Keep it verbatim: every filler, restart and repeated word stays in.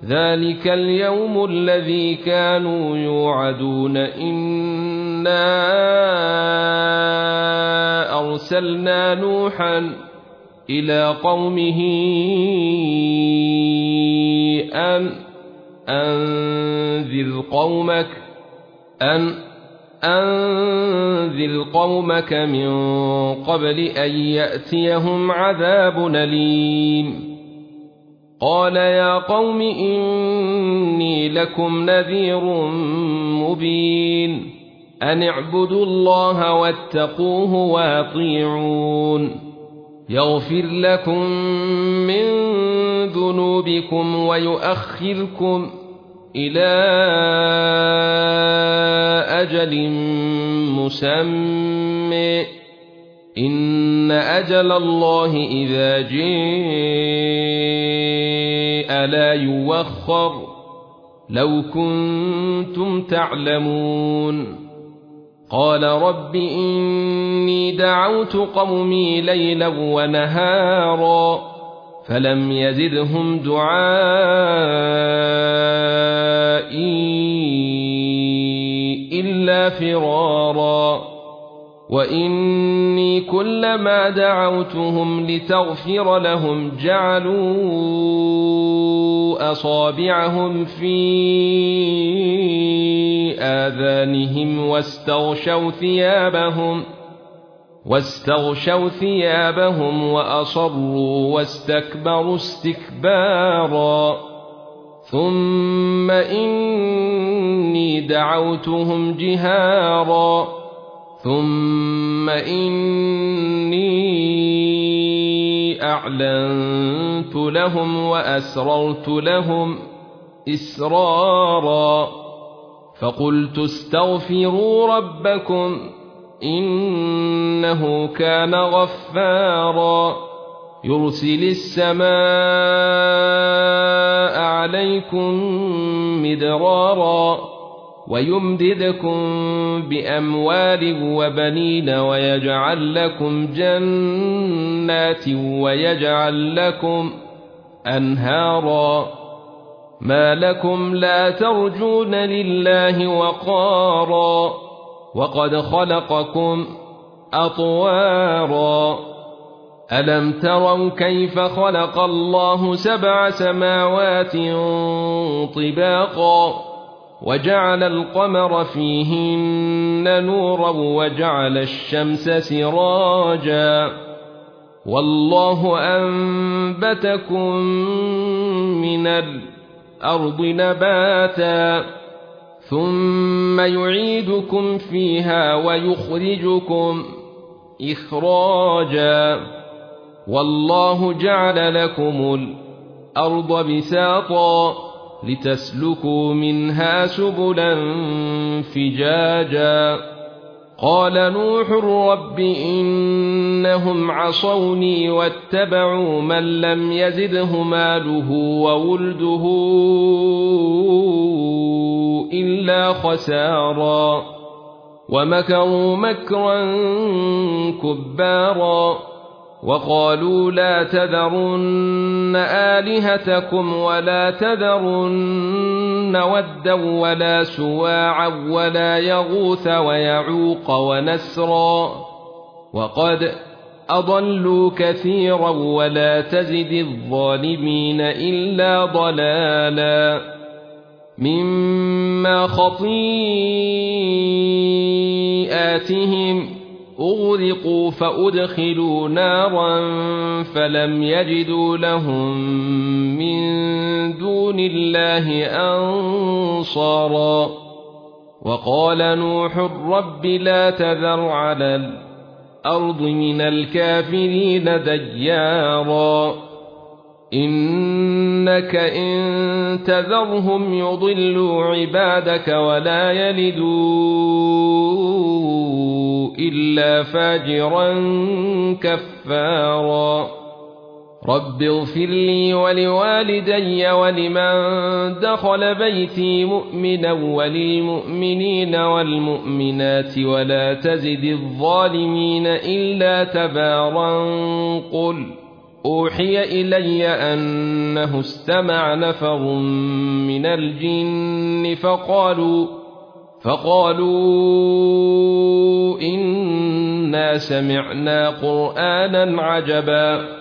ذلك اليوم الذي كانوا يوعدون إنا أرسلنا نوحا إلى قومه أن أنذر قومك أن أنذر قومك من قبل أن يأتيهم عذاب أليم قال يا قوم إني لكم نذير مبين أن اعبدوا الله واتقوه واطيعون يغفر لكم من ذنوبكم ويؤخركم إلى أجل مسمى إن أجل الله إذا جاء لا يوخر لو كنتم تعلمون قال رب إني دعوت قومي ليلا ونهارا فلم يزدهم دعائي إلا فرارا وإني كلما دعوتهم لتغفر لهم جعلوا أصابعهم في آذانهم واستغشوا ثيابهم واستغشوا ثيابهم وأصروا واستكبروا استكبارا ثم إني دعوتهم جهارا ثم إني أعلنت لهم وأسررت لهم إسرارا فقلت استغفروا ربكم إنه كان غفارا يرسل السماء عليكم مدرارا ويمددكم بأموال وبنين ويجعل لكم جنات ويجعل لكم أنهارا ما لكم لا ترجون لله وقارا وقد خلقكم أطوارا ألم تروا كيف خلق الله سبع سماوات طباقا وجعل القمر فيهن نورا وجعل الشمس سراجا والله أنبتكم من الأرض نباتا ثم يعيدكم فيها ويخرجكم إخراجا والله جعل لكم الأرض بساطا لتسلكوا منها سبلا فجاجا قال نوح رب إنهم عصوني واتبعوا من لم يزده ماله وولده إلا خسارا ومكروا مكرا كبارا وقالوا لا تذرن آلهتكم ولا تذرن ودا ولا سواعا ولا يغوث ويعوق ونسرا وقد أضلوا كثيرا ولا تزد الظالمين إلا ضلالا مما خطيئاتهم أغرقوا فأدخلوا نارا فلم يجدوا لهم من دون الله أنصارا وقال نوح رب لا تذر على الأرض من الكافرين ديارا إنك إن تذرهم يضلوا عبادك ولا يلدوا إلا فاجرا كفارا رب اغفر لي ولوالدي ولمن دخل بيتي مؤمنا وللمؤمنين والمؤمنات ولا تزد الظالمين إلا تبارا قل أوحي إلي أنه استمع نفر من الجن فقالوا فقالوا إنا سمعنا قرآنا عجبا